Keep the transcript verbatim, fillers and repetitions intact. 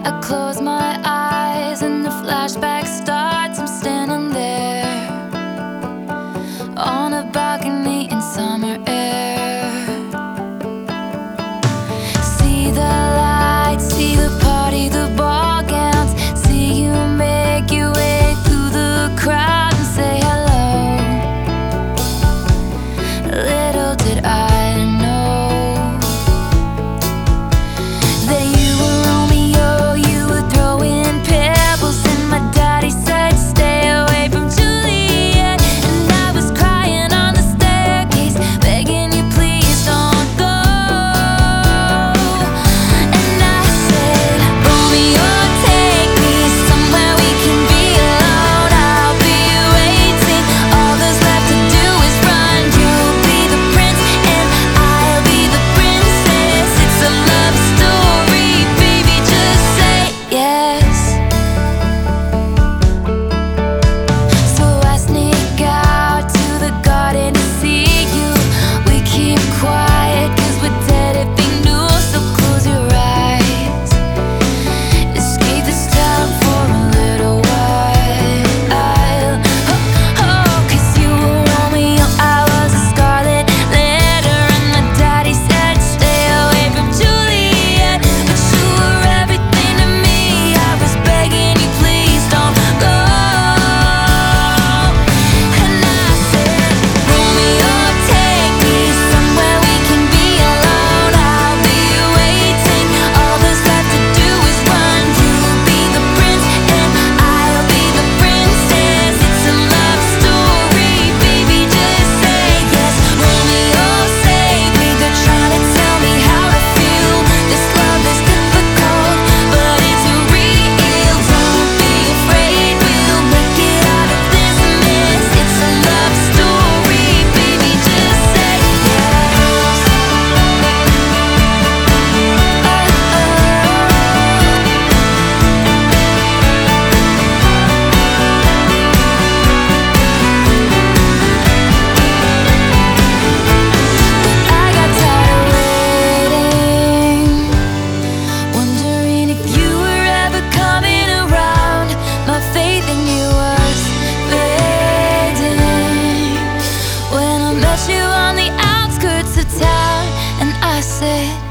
I close my eyes and the flashback starts. I'm standing there on a balcony in summer air. See the lights, see the party, the ball gowns. See you make your way through the crowd and say hello. Little did I know that you were Romeo, you were throwing pebbles, and my daddy said stay away from Juliet. And I was crying on the staircase, begging you please don't go. And I said, Romeo, take me somewhere we can be alone. I'll be waiting, all there's left to do is run. You'll be the prince and I'll be the princess. It's a love story, baby, just say yes. So I sneak out to the garden to see you. We keep quiet cause we're dead if we knew. So close your eyes, escape this town for a little while. Oh, oh, cause you were Romeo, I was a scarlet letter, and my daddy said stay away from Juliet. But you were everything to me, I was begging you please don't go. And I said, Romeo, take me somewhere we can be alone. I'll be waiting, all there's left to do is run. You'll be the prince and I'll be the princess. It's a love story, baby, just say yes. Romeo, save me, they're trying to tell me how to feel. This love is difficult, but it's real. Don't be afraid, we'll make it out of this mess. It's a love story, baby, just say yes. I got tired of waiting, wondering if you were ever coming around. My faith in you was fading when I met you on the outskirts of town, and I said